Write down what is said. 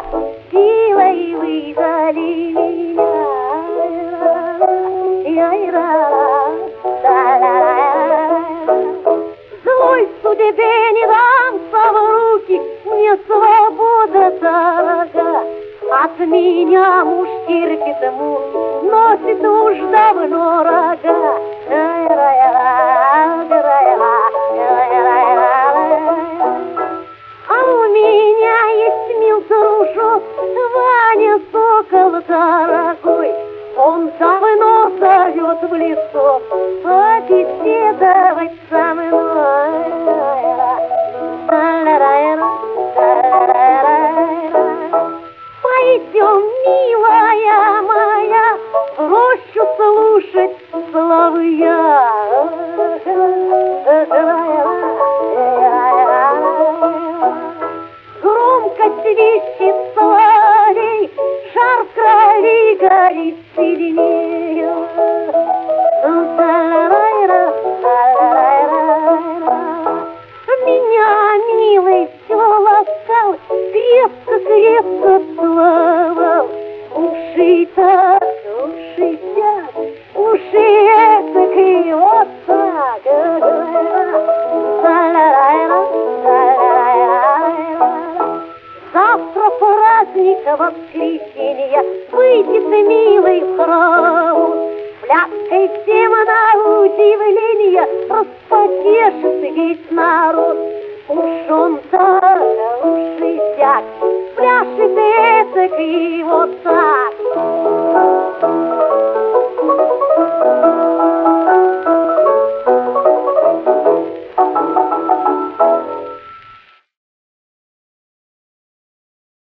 силой вызвали меня. Злой судьбе не дамся в руки, мне свобода дорога. От меня муж терпит муж, носит уж давно рога. А у меня есть мил дружок, Ваня Сокол дорогой. Он давно зовет в лесок побеседовать со мной. Пойдем, милая моя, в рощу слушать соловья. Громко свищет соловей, жар в крови горит сильнее. Меня, милый, все ласкал, крепко целовал. Уши-то, уши этакий вот так. Завтра праздник воскресенья, выйдет милый в храм. Пляской всем на удивление распотешит весь народ. Уж он-то, уж и сяк, пляшет этакий вот так.